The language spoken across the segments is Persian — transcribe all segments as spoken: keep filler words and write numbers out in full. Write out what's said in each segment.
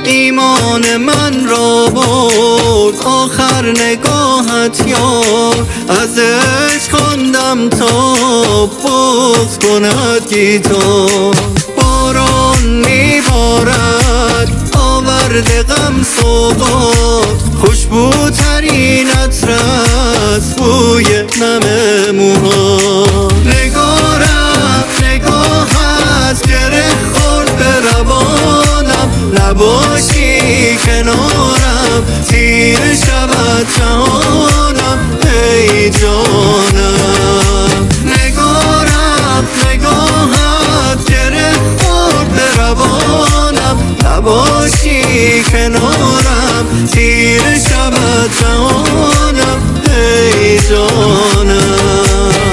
ایمان من را برد آخر نگاهت یار، از عشق خواندم تا بغض کند گیتار. باران میبارد آورده غم سوغات، خوشبوترین عطر است بوی نم موها. نگارم نگاهت گره خورد به روانم، نباشی کنارم تیر شود جهانم ای جانم. نگارم نگاهت گره خورد به روانم، نباشی کنارم تیر شود جهانم ای جانم.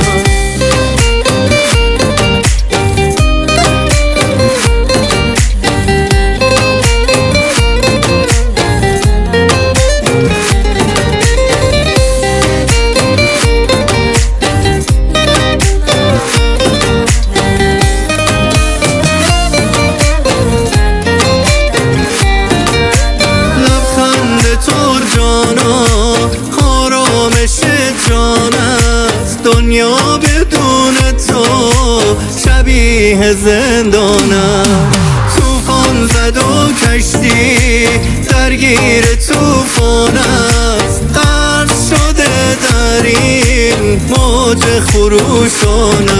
آرامش جان است دنیا بدون تو شبیه زندان است. توفان زد و کشتی درگیر توفان است، غرق شده در این موج خروشان